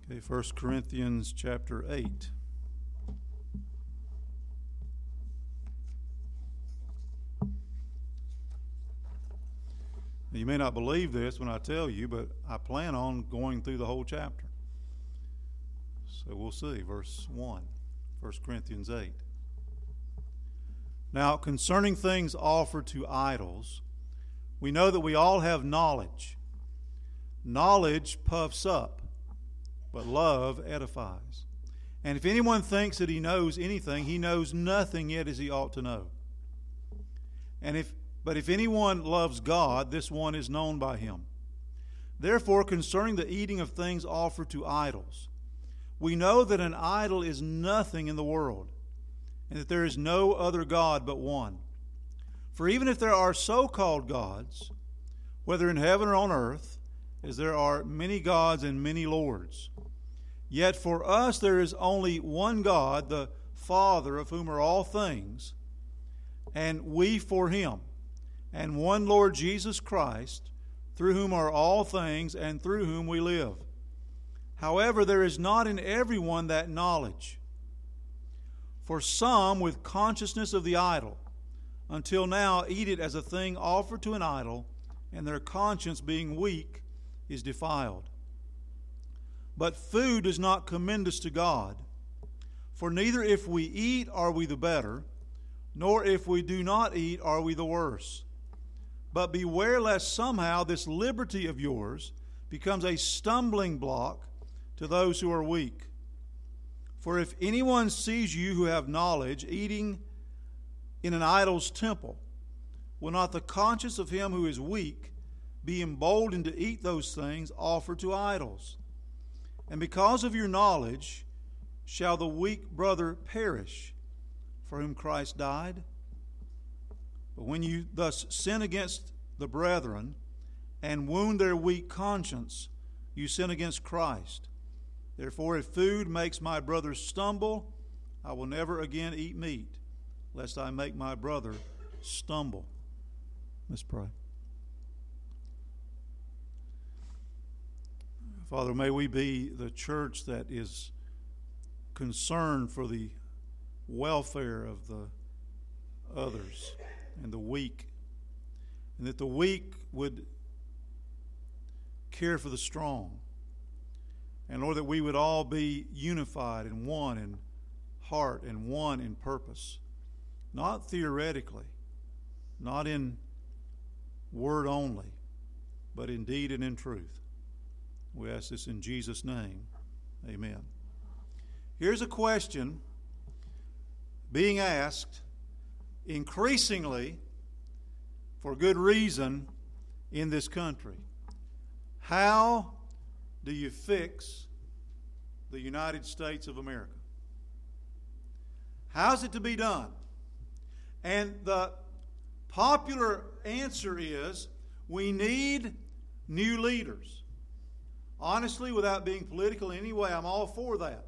Okay, 1 Corinthians chapter 8. You may not believe this when I tell you, but I plan on going through the whole chapter. So we'll see. Verse 1, 1 Corinthians 8. Now, concerning things offered to idols, we know that we all have knowledge. Knowledge puffs up, but love edifies. And if anyone thinks that he knows anything, he knows nothing yet as he ought to know. But if anyone loves God, this one is known by him. Therefore, concerning the eating of things offered to idols, we know that an idol is nothing in the world, and that there is no other God but one. For even if there are so-called gods, whether in heaven or on earth, as there are many gods and many lords, yet for us there is only one God, the Father, of whom are all things, and we for him, and one Lord Jesus Christ, through whom are all things, and through whom we live. However, there is not in everyone that knowledge. For some, with consciousness of the idol, until now eat it as a thing offered to an idol, and their conscience, being weak, is defiled. But food does not commend us to God, for neither if we eat are we the better, nor if we do not eat are we the worse. But beware lest somehow this liberty of yours becomes a stumbling block to those who are weak. For if anyone sees you who have knowledge eating in an idol's temple, will not the conscience of him who is weak be emboldened to eat those things offered to idols? And because of your knowledge shall the weak brother perish, for whom Christ died? But when you thus sin against the brethren and wound their weak conscience, you sin against Christ. Therefore, if food makes my brother stumble, I will never again eat meat, lest I make my brother stumble. Let's pray. Father, may we be the church that is concerned for the welfare of the others and the weak, and that the weak would care for the strong. And Lord, that we would all be unified and one in heart and one in purpose, not theoretically, not in word only, but in deed and in truth. We ask this in Jesus' name. Amen. Here's a question being asked increasingly for good reason in this country. How do you fix the United States of America? How's it to be done? And the popular answer is we need new leaders. Honestly, without being political in any way, I'm all for that.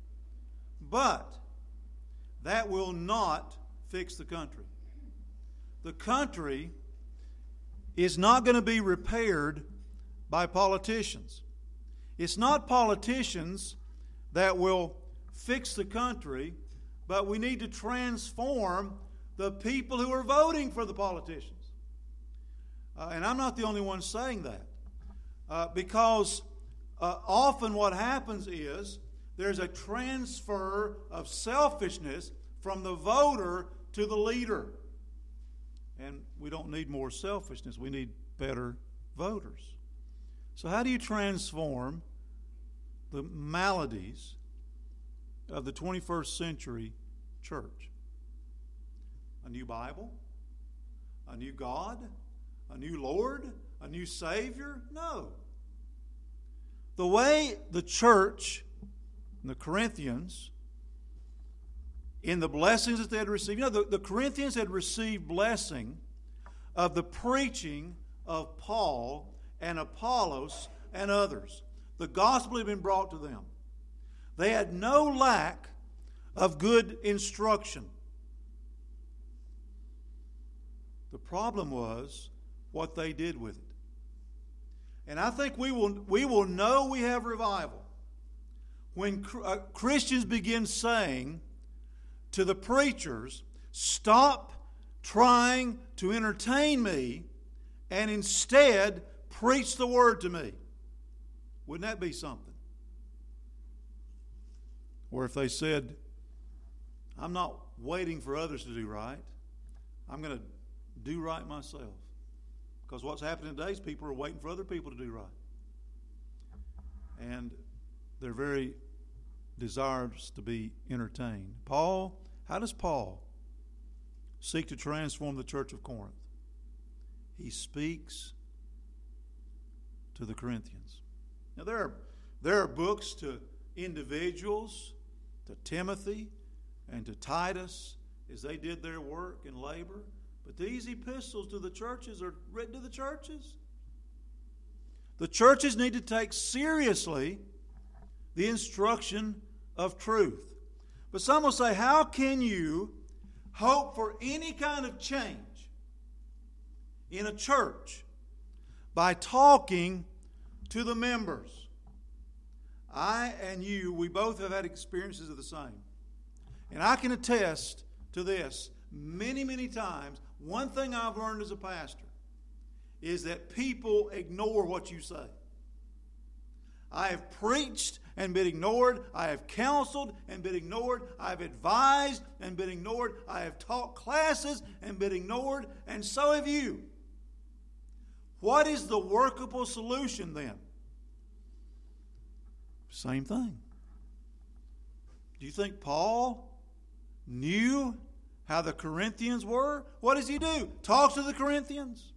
But that will not fix the country. The country is not going to be repaired by politicians. It's not politicians that will fix the country, but we need to transform the people who are voting for the politicians. And I'm not the only one saying that. Because often what happens is there's a transfer of selfishness from the voter to the leader. And we don't need more selfishness. We need better voters. So how do you transform the maladies of the 21st century church? A new Bible? A new God? A new Lord? A new Savior? No. The way the church, the Corinthians, in the blessings that they had received, the Corinthians had received blessing of the preaching of Paul and Apollos and others. The gospel had been brought to them. They had no lack of good instruction. The problem was what they did with it. And I think we will know we have revival when Christians begin saying to the preachers, stop trying to entertain me and instead preach the Word to me. Wouldn't that be something? Or if they said, I'm not waiting for others to do right, I'm going to do right myself. Because what's happening today is people are waiting for other people to do right. And they're very desirous to be entertained. How does Paul seek to transform the church of Corinth? He speaks to the Corinthians. Now there are books to individuals, to Timothy and to Titus as they did their work and labor. But these epistles to the churches are written to the churches. The churches need to take seriously the instruction of truth. But some will say, how can you hope for any kind of change in a church by talking to the members? I and you, we both have had experiences of the same. And I can attest to this many, many times. One thing I've learned as a pastor is that people ignore what you say. I have preached and been ignored. I have counseled and been ignored. I have advised and been ignored. I have taught classes and been ignored. And so have you. What is the workable solution then? Same thing. Do you think Paul knew how the Corinthians were? What does he do? Talks to the Corinthians.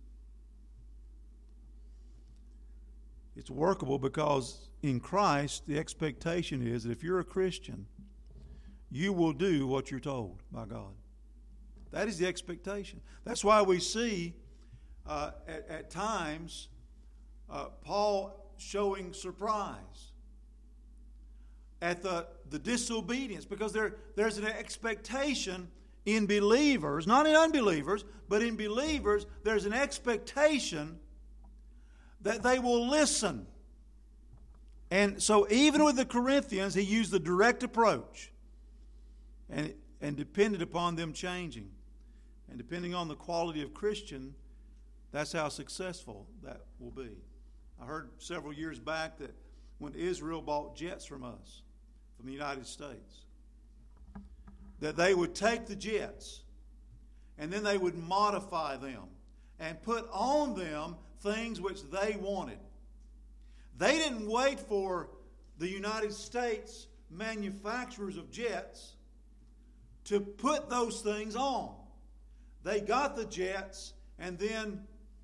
It's workable because in Christ, the expectation is that if you're a Christian, you will do what you're told by God. That is the expectation. That's why we see at times Paul showing surprise at the disobedience, because there's an expectation in believers, not in unbelievers, but in believers, there's an expectation that they will listen. And so even with the Corinthians, he used the direct approach and depended upon them changing. And depending on the quality of Christian, that's how successful that will be. I heard several years back that when Israel bought jets from us, from the United States, that they would take the jets and then they would modify them and put on them things which they wanted. They didn't wait for the United States manufacturers of jets to put those things on. They got the jets and then,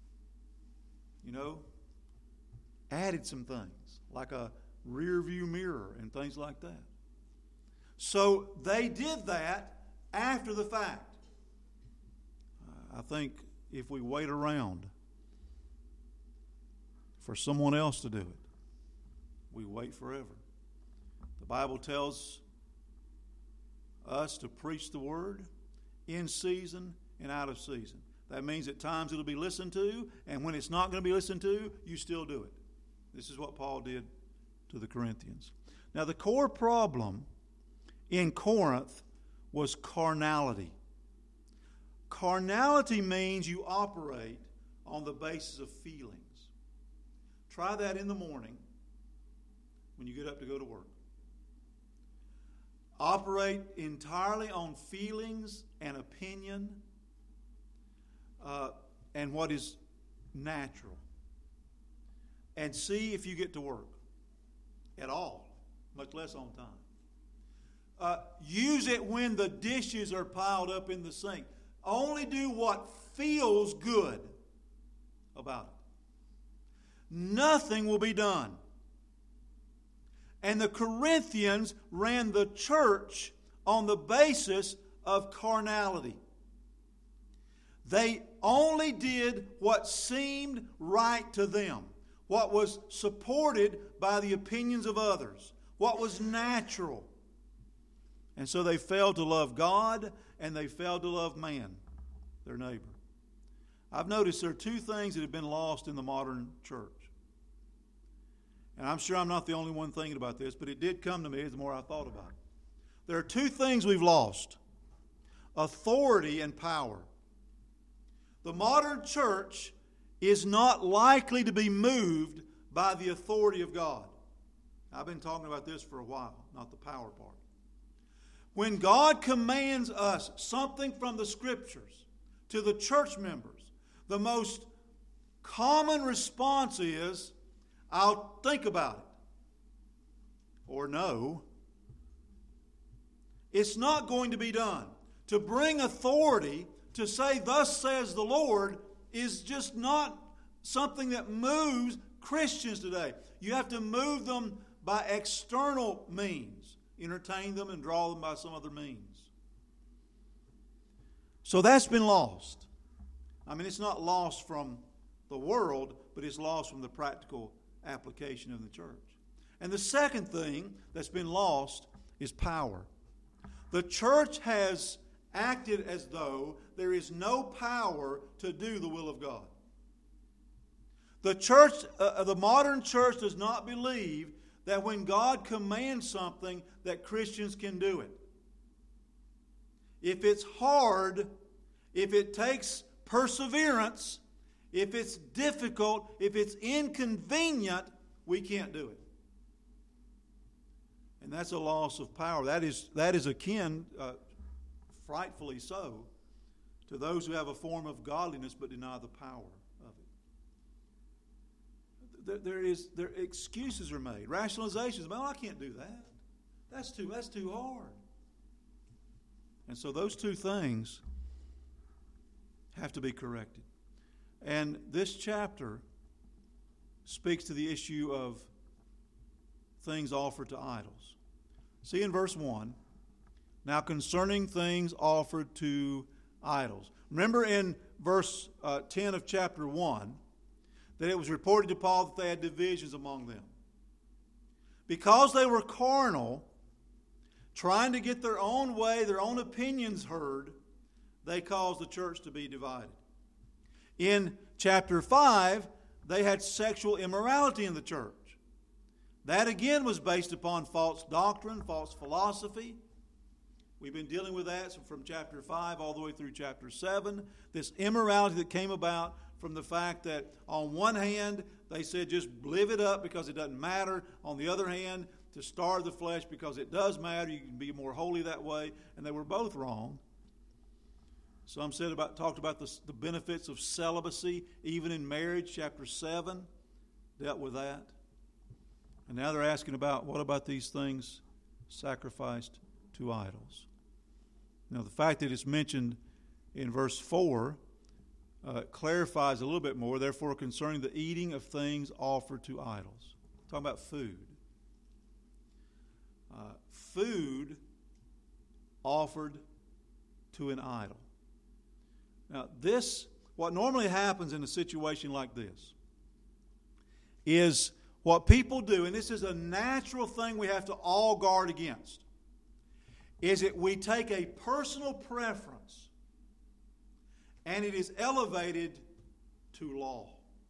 added some things like a rear view mirror and things like that. So they did that after the fact. I think if we wait around for someone else to do it, we wait forever. The Bible tells us to preach the word in season and out of season. That means at times it'll be listened to, and when it's not going to be listened to, you still do it. This is what Paul did to the Corinthians. Now, the core problem in Corinth was carnality. Carnality means you operate on the basis of feelings. Try that in the morning when you get up to go to work. Operate entirely on feelings and opinion and what is natural. And see if you get to work at all, much less on time. Use it when the dishes are piled up in the sink. Only do what feels good about it. Nothing will be done. And the Corinthians ran the church on the basis of carnality. They only did what seemed right to them, what was supported by the opinions of others, what was natural. And so they failed to love God and they failed to love man, their neighbor. I've noticed there are two things that have been lost in the modern church. And I'm sure I'm not the only one thinking about this, but it did come to me the more I thought about it. There are two things we've lost: authority and power. The modern church is not likely to be moved by the authority of God. I've been talking about this for a while, not the power part. When God commands us something from the Scriptures to the church members, the most common response is, I'll think about it. Or no. It's not going to be done. To bring authority, to say, thus says the Lord, is just not something that moves Christians today. You have to move them by external means. Entertain them and draw them by some other means. So that's been lost. I mean, it's not lost from the world, but it's lost from the practical application of the church. And the second thing that's been lost is power. The church has acted as though there is no power to do the will of God. The church, the modern church does not believe that when God commands something that Christians can do it. If it's hard, if it takes perseverance, if it's difficult, if it's inconvenient, we can't do it. And that's a loss of power. That is akin, frightfully so, to those who have a form of godliness but deny the power of it. There excuses are made, rationalizations. Well, I can't do that. That's too hard. And so those two things have to be corrected. And this chapter speaks to the issue of things offered to idols. See in verse 1, now concerning things offered to idols. Remember in verse 10 of chapter 1 that it was reported to Paul that they had divisions among them. Because they were carnal, trying to get their own way, their own opinions heard, they caused the church to be divided. In chapter 5, they had sexual immorality in the church. That again was based upon false doctrine, false philosophy. We've been dealing with that from chapter 5 all the way through chapter 7. This immorality that came about from the fact that on one hand, they said just live it up because it doesn't matter. On the other hand, to starve the flesh because it does matter. You can be more holy that way. And they were both wrong. Some talked about the benefits of celibacy, even in marriage. Chapter 7 dealt with that. And now they're asking about, what about these things sacrificed to idols? Now, the fact that it's mentioned in verse 4 clarifies a little bit more. Therefore, concerning the eating of things offered to idols. Talking about food. Food offered to an idol. Now, what normally happens in a situation like this is what people do, and this is a natural thing we have to all guard against, is that we take a personal preference and it is elevated to law.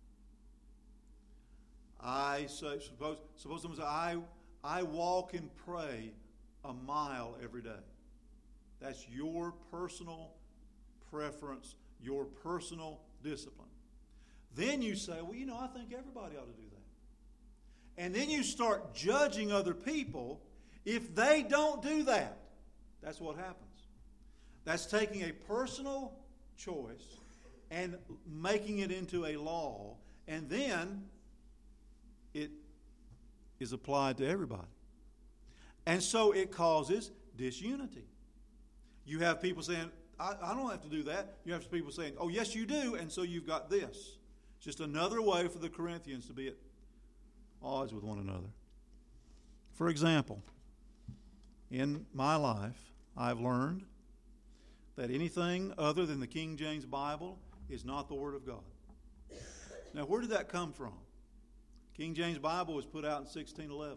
Suppose someone says, I walk and pray a mile every day. That's your personal preference, your personal discipline. Then you say, well, I think everybody ought to do that. And then you start judging other people if they don't do that. That's what happens. That's taking a personal choice and making it into a law, and then it is applied to everybody. And so it causes disunity. You have people saying, I don't have to do that. You have people saying, oh, yes, you do, and so you've got this. It's just another way for the Corinthians to be at odds with one another. For example, in my life, I've learned that anything other than the King James Bible is not the Word of God. Now, where did that come from? King James Bible was put out in 1611.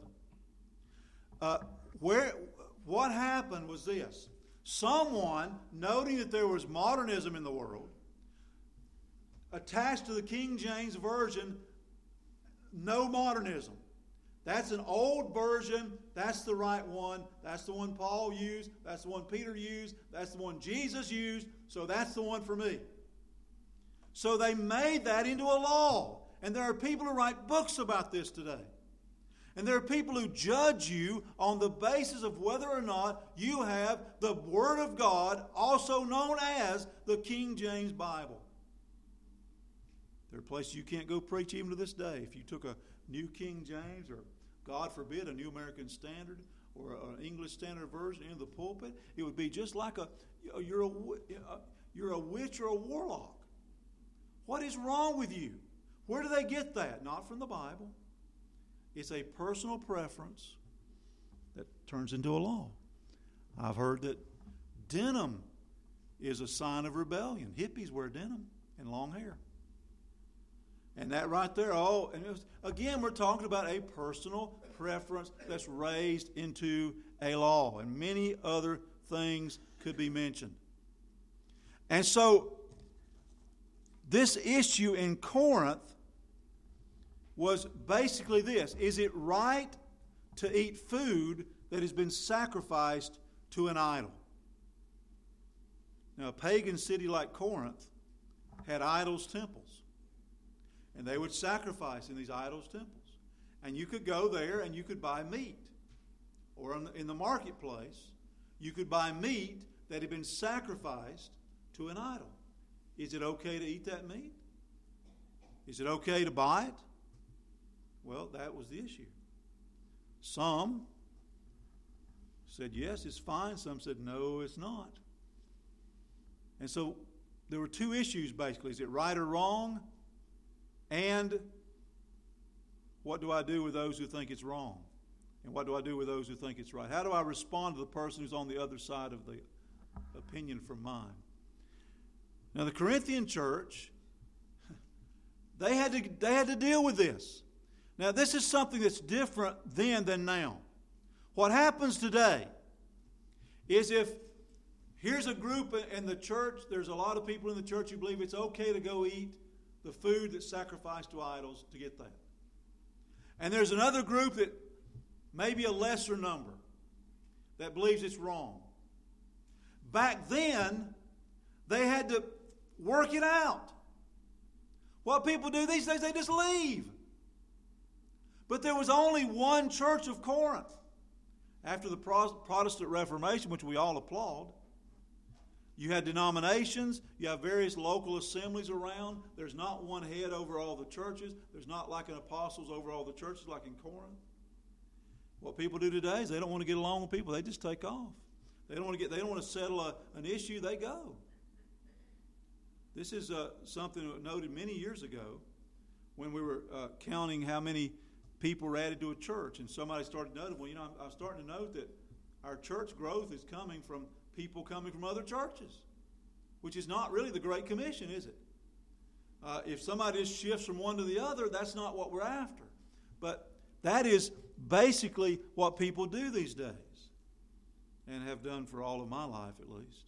What happened was this. Someone, noting that there was modernism in the world, attached to the King James Version no modernism. That's an old version. That's the right one. That's the one Paul used. That's the one Peter used. That's the one Jesus used. So that's the one for me. So they made that into a law. And there are people who write books about this today. And there are people who judge you on the basis of whether or not you have the Word of God, also known as the King James Bible. There are places you can't go preach even to this day. If you took a New King James or, God forbid, a New American Standard or an English Standard Version into the pulpit, it would be just like you're a witch or a warlock. What is wrong with you? Where do they get that? Not from the Bible. It's a personal preference that turns into a law. I've heard that denim is a sign of rebellion. Hippies wear denim and long hair. And that right there, again, we're talking about a personal preference that's raised into a law. And many other things could be mentioned. And so, this issue in Corinth was basically this. Is it right to eat food that has been sacrificed to an idol? Now, a pagan city like Corinth had idols' temples. And they would sacrifice in these idols' temples. And you could go there and you could buy meat. Or in the marketplace, you could buy meat that had been sacrificed to an idol. Is it okay to eat that meat? Is it okay to buy it? Well, that was the issue. Some said, yes, it's fine. Some said, no, it's not. And so there were two issues, basically. Is it right or wrong? And what do I do with those who think it's wrong? And what do I do with those who think it's right? How do I respond to the person who's on the other side of the opinion from mine? Now, the Corinthian church, they had to deal with this. Now, this is something that's different then than now. What happens today is if here's a group in the church, there's a lot of people in the church who believe it's okay to go eat the food that's sacrificed to idols to get that. And there's another group that maybe a lesser number that believes it's wrong. Back then, they had to work it out. What people do these days, they just leave. But there was only one church of Corinth. After the Protestant Reformation, which we all applaud, you had denominations, you have various local assemblies around. There's not one head over all the churches. There's not like an apostles over all the churches like in Corinth. What people do today is they don't want to get along with people. They just take off. They don't want to settle an issue. They go. This is something noted many years ago when we were counting how many people were added to a church, and somebody started noting, well, I'm starting to note that our church growth is coming from people coming from other churches, which is not really the Great Commission, is it? If somebody just shifts from one to the other, that's not what we're after. But that is basically what people do these days, and have done for all of my life at least.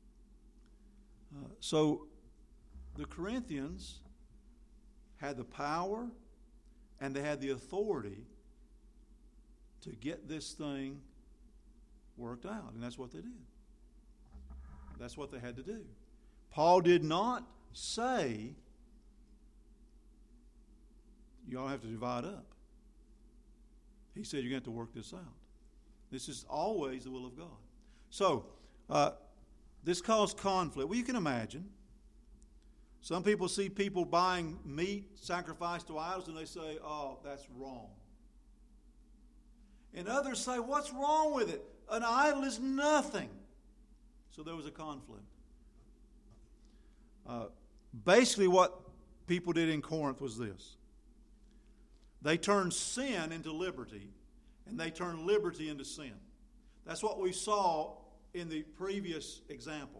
So the Corinthians had the power and they had the authority to get this thing worked out, and that's what they did. That's what they had to do. Paul did not say, you all have to divide up. He said, you're going to have to work this out. This is always the will of God. So, this caused conflict. Well, you can imagine. Some people see people buying meat sacrificed to idols and they say, oh, that's wrong. And others say, what's wrong with it? An idol is nothing. So there was a conflict. Basically what people did in Corinth was this. They turned sin into liberty, and they turned liberty into sin. That's what we saw in the previous example.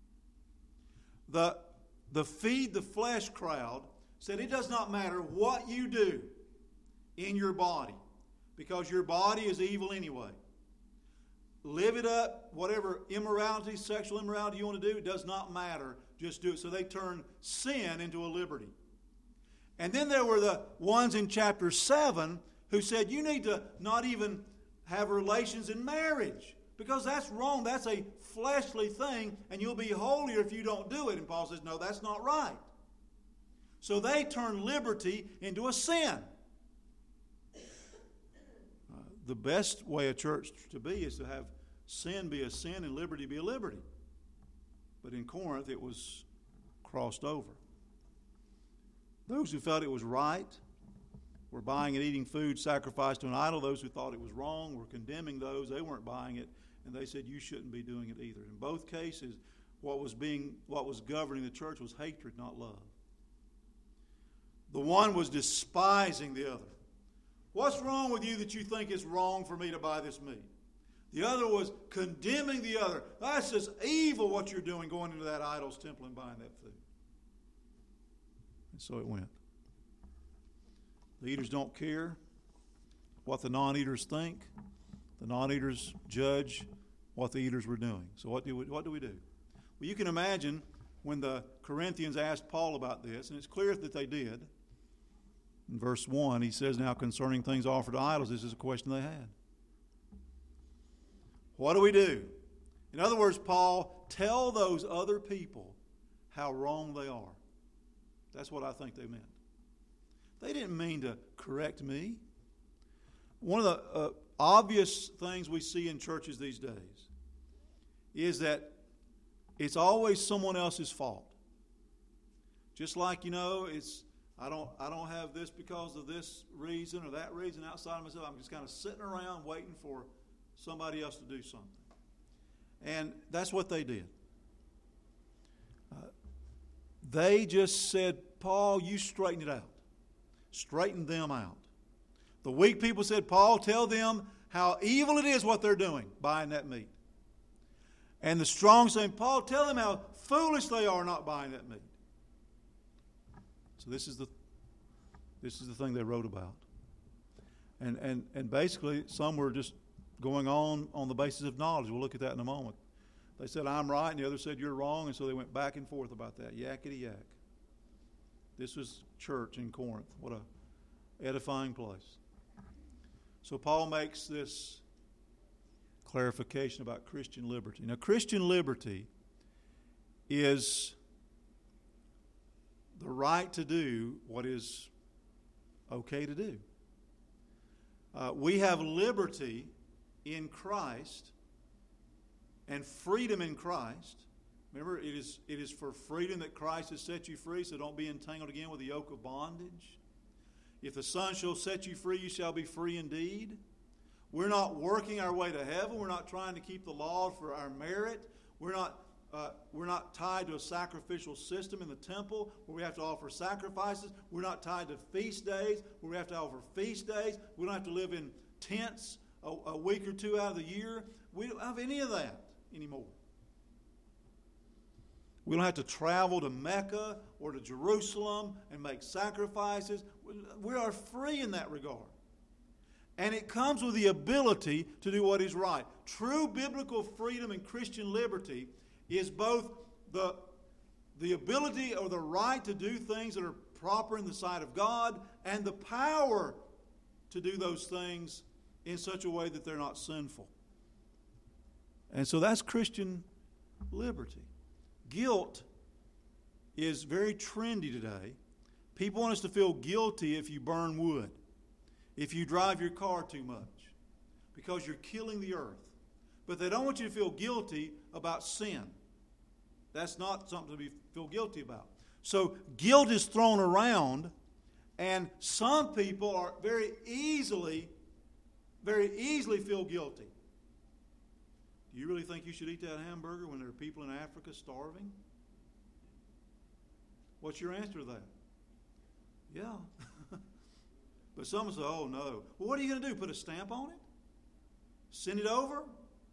The feed the flesh crowd said it does not matter what you do in your body, because your body is evil anyway. Live it up, whatever immorality, sexual immorality you want to do, it does not matter. Just do it. So they turned sin into a liberty. And then there were the ones in chapter 7 who said you need to not even have relations in marriage because that's wrong. That's a fleshly thing, and you'll be holier if you don't do it. And Paul says, no, that's not right. So they turn liberty into a sin. The best way a church to be is to have sin be a sin and liberty be a liberty. But in Corinth, it was crossed over. Those who felt it was right were buying and eating food sacrificed to an idol. Those who thought it was wrong were condemning those. They weren't buying it, and they said you shouldn't be doing it either. In both cases, what was governing the church was hatred, not love. The one was despising the other. What's wrong with you that you think it's wrong for me to buy this meat? The other was condemning the other. That's just evil what you're doing, going into that idol's temple and buying that food. And so it went. The eaters don't care what the non-eaters think. The non-eaters judge what the eaters were doing. So what do we do? Well, you can imagine when the Corinthians asked Paul about this, and it's clear that they did. In verse 1, he says, now concerning things offered to idols, this is a question they had. What do we do? In other words, Paul, tell those other people how wrong they are. That's what I think they meant. They didn't mean to correct me. One of the obvious things we see in churches these days is that it's always someone else's fault. Just like, I don't have this because of this reason or that reason outside of myself. I'm just kind of sitting around waiting for somebody else to do something. And that's what they did. They just said, Paul, you straighten it out. Straighten them out. The weak people said, Paul, tell them how evil it is what they're doing, buying that meat. And the strong saying, Paul, tell them how foolish they are not buying that meat. So this is the thing they wrote about. And basically some were just going on the basis of knowledge. We'll look at that in a moment. They said, I'm right, and the other said, you're wrong, and so they went back and forth about that. Yakety yak. This was church in Corinth. What a edifying place. So Paul makes this clarification about Christian liberty. Now, Christian liberty is the right to do what is okay to do. We have liberty in Christ and freedom in Christ. Remember, it is for freedom that Christ has set you free, so don't be entangled again with the yoke of bondage. If the Son shall set you free, you shall be free indeed. We're not working our way to heaven. We're not trying to keep the law for our merit. We're not tied to a sacrificial system in the temple where we have to offer sacrifices. We're not tied to feast days where we have to offer feast days. We don't have to live in tents a week or two out of the year. We don't have any of that anymore. We don't have to travel to Mecca or to Jerusalem and make sacrifices. We are free in that regard. And it comes with the ability to do what is right. True biblical freedom and Christian liberty is both the ability or the right to do things that are proper in the sight of God and the power to do those things in such a way that they're not sinful. And so that's Christian liberty. Guilt is very trendy today. People want us to feel guilty if you burn wood, if you drive your car too much, because you're killing the earth. But they don't want you to feel guilty about sin. That's not something to feel guilty about. So guilt is thrown around, and some people are very easily feel guilty. Do you really think you should eat that hamburger when there are people in Africa starving? What's your answer to that? Yeah. But some say, oh no. Well, what are you going to do? Put a stamp on it? Send it over?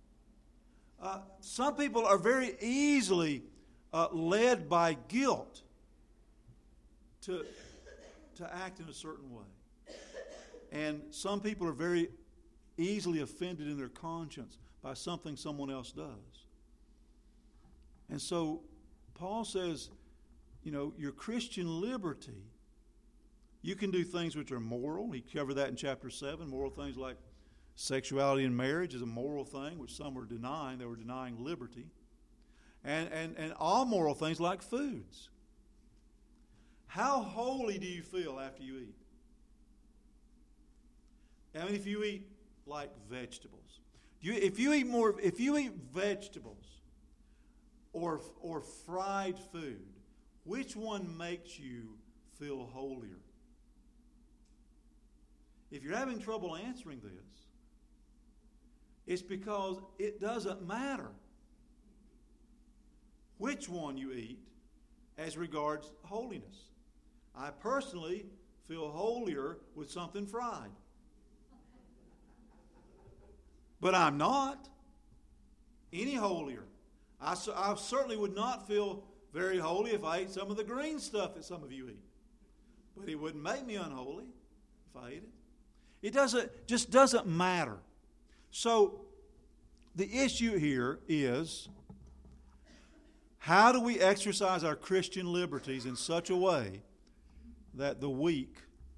Some people are very easily led by guilt to act in a certain way. And some people are very easily offended in their conscience by something someone else does. And so Paul says, your Christian liberty You can do things which are moral. He covered that in chapter 7. Moral things like sexuality in marriage is a moral thing, which some were denying. They were denying liberty. And all moral things like foods. How holy do you feel after you eat? I mean, if you eat like vegetables, if you eat vegetables or fried food, which one makes you feel holier? If you're having trouble answering this, it's because it doesn't matter which one you eat as regards holiness. I personally feel holier with something fried. But I'm not any holier. I certainly would not feel very holy if I ate some of the green stuff that some of you eat. But it wouldn't make me unholy if I ate it. It just doesn't matter. So the issue here is, how do we exercise our Christian liberties in such a way that the weak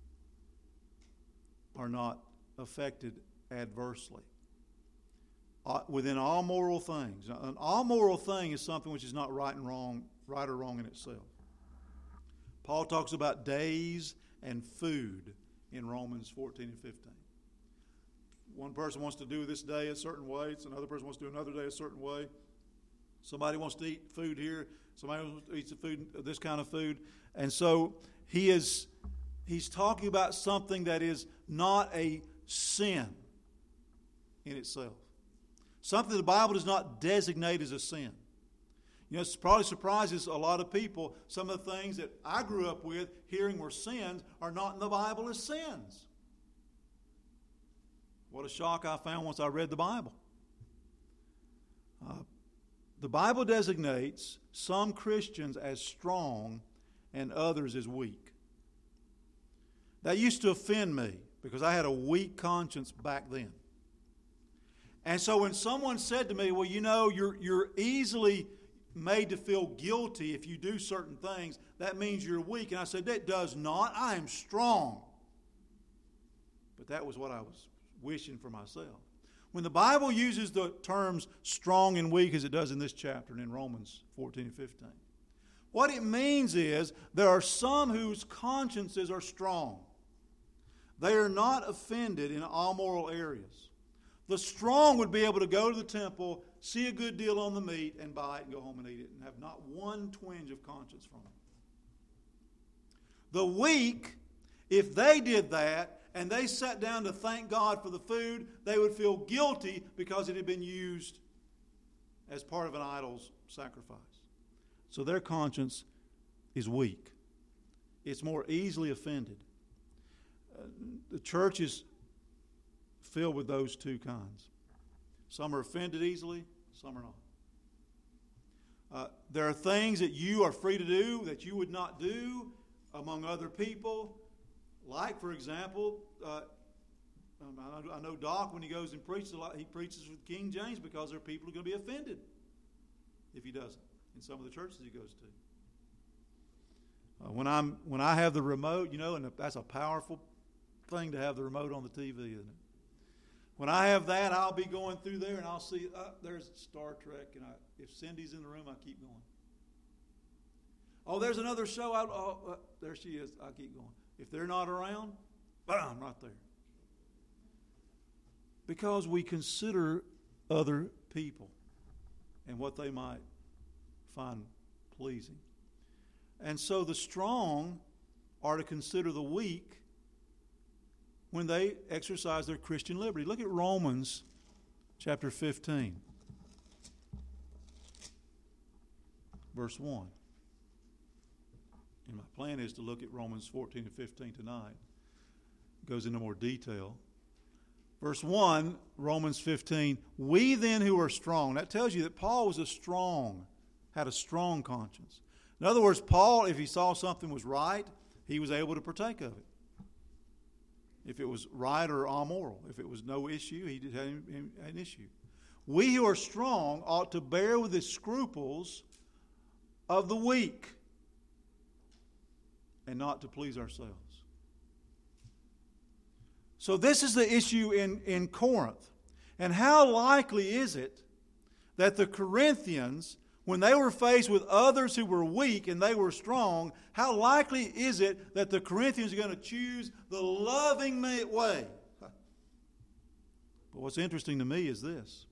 are not affected adversely? Within all moral things. An all moral thing is something which is not right or wrong in itself. Paul talks about days and food in Romans 14 and 15. One person wants to do this day a certain way, another person wants to do another day a certain way. Somebody wants to eat food here, somebody wants to eat the food, this kind of food. And so he's talking about something that is not a sin in itself. Something the Bible does not designate as a sin. You know, it probably surprises a lot of people. Some of the things that I grew up with, hearing were sins, are not in the Bible as sins. What a shock I found once I read the Bible. The Bible designates some Christians as strong and others as weak. That used to offend me because I had a weak conscience back then. And so when someone said to me, well, you know, you're easily made to feel guilty if you do certain things, that means you're weak. And I said, that does not. I am strong. But that was what I was wishing for myself. When the Bible uses the terms strong and weak, as it does in this chapter and in Romans 14 and 15, what it means is there are some whose consciences are strong. They are not offended in all moral areas. The strong would be able to go to the temple, see a good deal on the meat, and buy it and go home and eat it and have not one twinge of conscience from it. The weak, if they did that and they sat down to thank God for the food, they would feel guilty because it had been used as part of an idol's sacrifice. So their conscience is weak. It's more easily offended. The church is filled with those two kinds. Some are offended easily, some are not. There are things that you are free to do that you would not do among other people. Like, for example, I know Doc, when he goes and preaches a lot, he preaches with King James because there are people who are going to be offended if he doesn't in some of the churches he goes to. When I have the remote, you know, and that's a powerful thing to have the remote on the TV, isn't it? When I have that, I'll be going through there and I'll see, there's Star Trek, and if Cindy's in the room, I keep going. Oh, there's another show. There she is. I keep going. If they're not around, I'm right there. Because we consider other people and what they might find pleasing. And so the strong are to consider the weak when they exercise their Christian liberty. Look at Romans chapter 15, verse 1. And my plan is to look at Romans 14 and 15 tonight. It goes into more detail. Verse 1, Romans 15, we then who are strong. That tells you that Paul was had a strong conscience. In other words, Paul, if he saw something was right, he was able to partake of it. If it was right or amoral. If it was no issue, he did have an issue. We who are strong ought to bear with the scruples of the weak and not to please ourselves. So this is the issue in Corinth. And how likely is it that the Corinthians, when they were faced with others who were weak and they were strong, how likely is it that the Corinthians are going to choose the loving way? But what's interesting to me is this,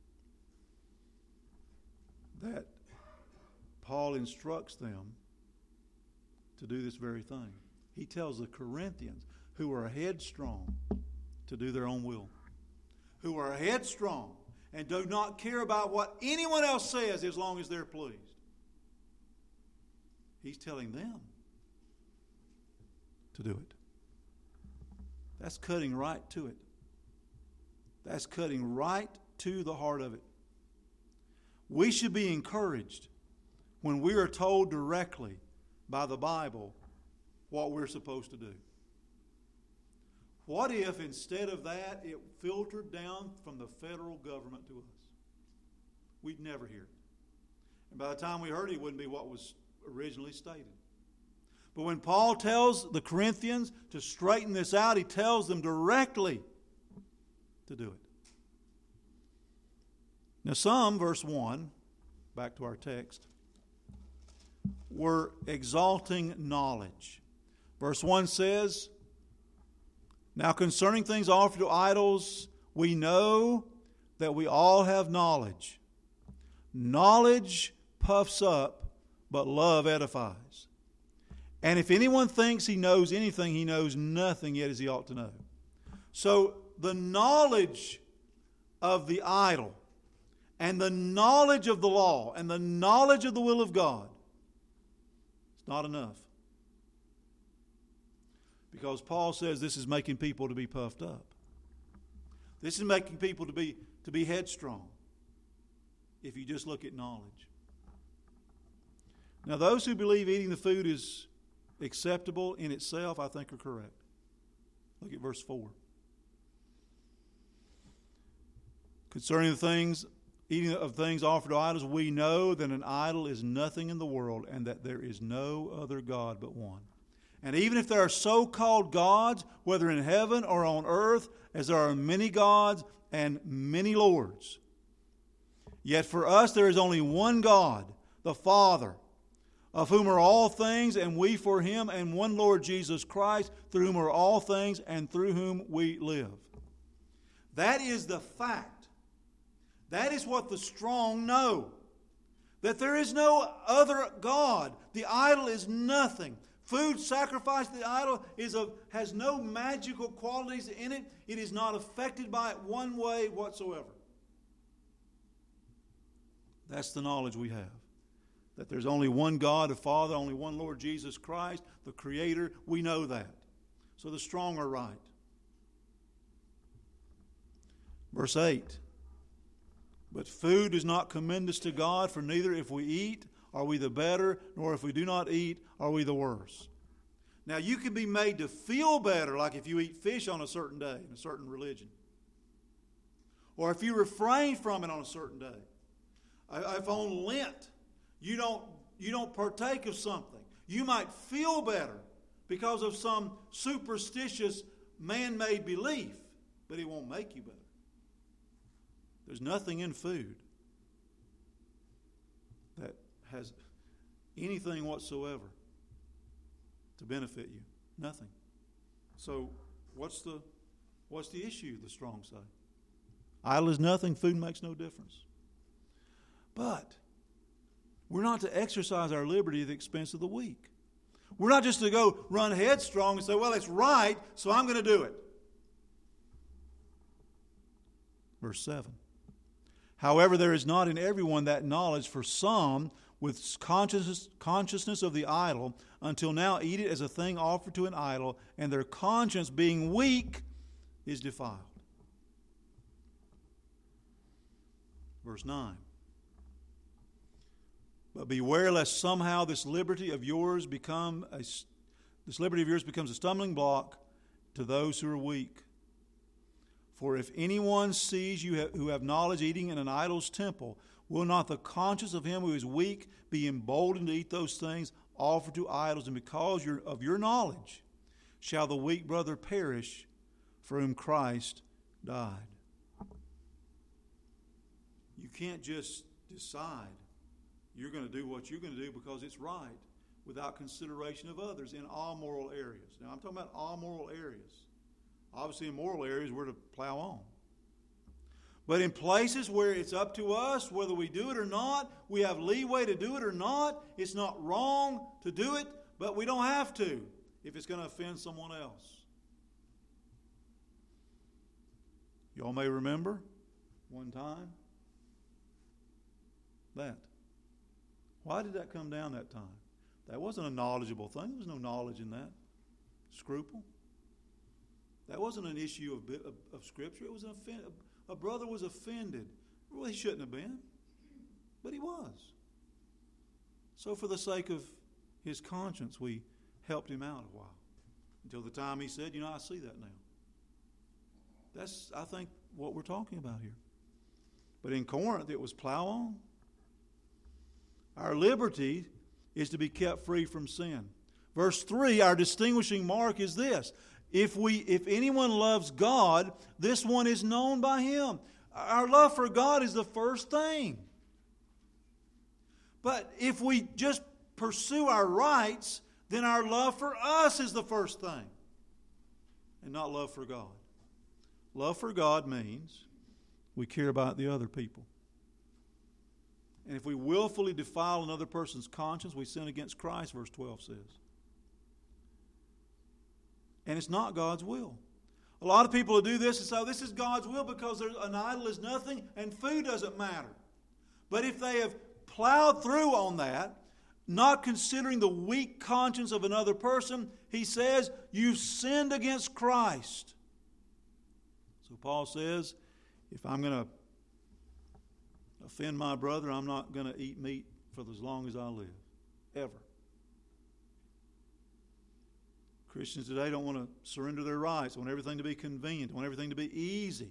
that Paul instructs them to do this very thing. He tells the Corinthians, who are headstrong, to do their own will. Who are headstrong and do not care about what anyone else says as long as they're pleased. He's telling them to do it. That's cutting right to it. That's cutting right to the heart of it. We should be encouraged when we are told directly by the Bible what we're supposed to do. What if instead of that it filtered down from the federal government to us? We'd never hear it. And by the time we heard it, it wouldn't be what was originally stated. But when Paul tells the Corinthians to straighten this out, he tells them directly to do it. Now some, verse 1, back to our text, were exalting knowledge. Verse 1 says, "Now concerning things offered to idols, we know that we all have knowledge. Knowledge puffs up, but love edifies. And if anyone thinks he knows anything, he knows nothing yet as he ought to know." So the knowledge of the idol and the knowledge of the law and the knowledge of the will of God is not enough. Because Paul says this is making people to be puffed up. This is making people to be headstrong if you just look at knowledge. Now those who believe eating the food is acceptable in itself, I think are correct. Look at verse 4. "Concerning the things, eating of things offered to idols, we know that an idol is nothing in the world and that there is no other God but one. And even if there are so-called gods, whether in heaven or on earth, as there are many gods and many lords, yet for us there is only one God, the Father, of whom are all things, and we for him, and one Lord Jesus Christ, through whom are all things, and through whom we live." That is the fact. That is what the strong know. That there is no other God. The idol is nothing. Food sacrificed to the idol has no magical qualities in it. It is not affected by it one way whatsoever. That's the knowledge we have. That there's only one God, the Father, only one Lord Jesus Christ, the Creator. We know that. So the strong are right. Verse 8. "But food does not commend us to God, for neither if we eat are we the better, nor if we do not eat are we the worse." Now you can be made to feel better, like if you eat fish on a certain day in a certain religion. Or if you refrain from it on a certain day. If on Lent you don't partake of something, you might feel better because of some superstitious man-made belief, but it won't make you better. There's nothing in food that has anything whatsoever to benefit you. Nothing. So what's the issue, the strong say? Idle is nothing, food makes no difference. But we're not to exercise our liberty at the expense of the weak. We're not just to go run headstrong and say, well, it's right, so I'm going to do it. Verse 7. "However, there is not in everyone that knowledge, for some, with consciousness of the idol, until now eat it as a thing offered to an idol, and their conscience, being weak, is defiled." Verse 9. "But beware lest somehow this liberty of yours becomes a stumbling block to those who are weak. For if anyone sees you who have knowledge eating in an idol's temple, will not the conscience of him who is weak be emboldened to eat those things offered to idols? And because of your knowledge shall the weak brother perish for whom Christ died. You can't just decide you're going to do what you're going to do because it's right without consideration of others in all moral areas. Now, I'm talking about all moral areas. Obviously, in moral areas, we're to plow on. But in places where it's up to us, whether we do it or not, we have leeway to do it or not, it's not wrong to do it, but we don't have to if it's going to offend someone else. Y'all may remember one time that. Why did that come down that time? That wasn't a knowledgeable thing. There was no knowledge in that. Scruple. That wasn't an issue of Scripture. It was a brother was offended. Well, he shouldn't have been, but he was. So for the sake of his conscience, we helped him out a while until the time he said, I see that now. That's, I think, what we're talking about here. But in Corinth, it was plow on. Our liberty is to be kept free from sin. Verse 3, our distinguishing mark is this. If anyone loves God, this one is known by Him. Our love for God is the first thing. But if we just pursue our rights, then our love for us is the first thing, and not love for God. Love for God means we care about the other people. And if we willfully defile another person's conscience, we sin against Christ, verse 12 says. And it's not God's will. A lot of people who do this and say, this is God's will because an idol is nothing and food doesn't matter. But if they have plowed through on that, not considering the weak conscience of another person, he says, you've sinned against Christ. So Paul says, if I'm going to offend my brother, I'm not going to eat meat for as long as I live. Ever. Christians today don't want to surrender their rights. They want everything to be convenient. They want everything to be easy.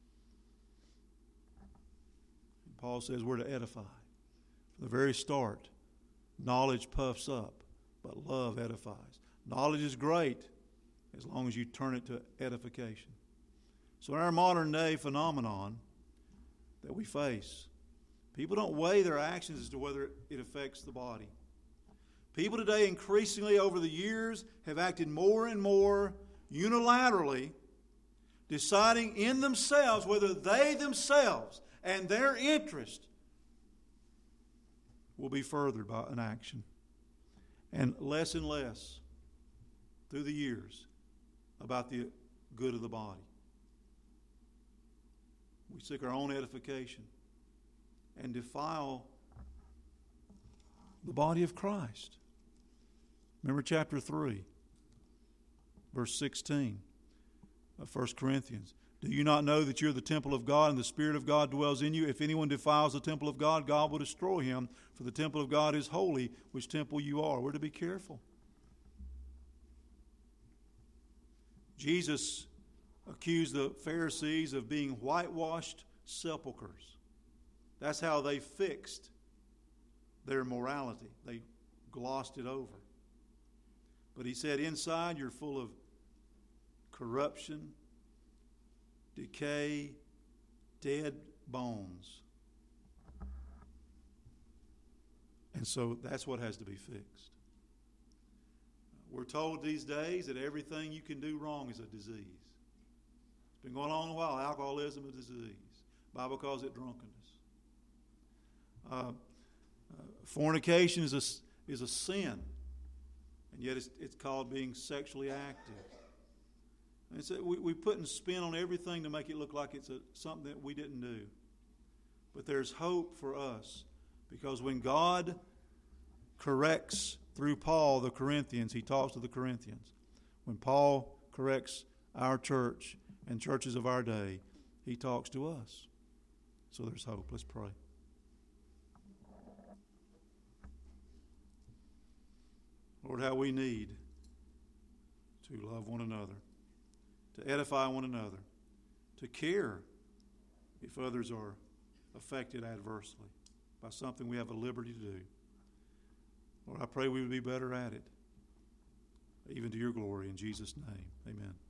And Paul says we're to edify. From the very start, knowledge puffs up, but love edifies. Knowledge is great as long as you turn it to edification. So in our modern day phenomenon that we face, people don't weigh their actions as to whether it affects the body. People today increasingly over the years have acted more and more unilaterally, deciding in themselves whether they themselves and their interest will be furthered by an action. And less through the years about the good of the body. We seek our own edification and defile the body of Christ. Remember chapter 3, verse 16 of 1 Corinthians. Do you not know that you're the temple of God and the Spirit of God dwells in you? If anyone defiles the temple of God, God will destroy him, for the temple of God is holy, which temple you are. We're to be careful. Jesus accused the Pharisees of being whitewashed sepulchres. That's how they fixed their morality. They glossed it over. But he said, inside you're full of corruption, decay, dead bones. And so that's what has to be fixed. We're told these days that everything you can do wrong is a disease. It's been going on a while. Alcoholism is a disease. The Bible calls it drunkenness. Fornication is a sin, and yet it's called being sexually active. And so we putting spin on everything to make it look like it's something that we didn't do. But there's hope for us, because when God corrects through Paul the Corinthians, he talks to the Corinthians. When Paul corrects our church and churches of our day, he talks to us. So there's hope. Let's pray. Lord, how we need to love one another, to edify one another, to care if others are affected adversely by something we have a liberty to do. Lord, I pray we would be better at it, even to your glory. In Jesus' name, amen.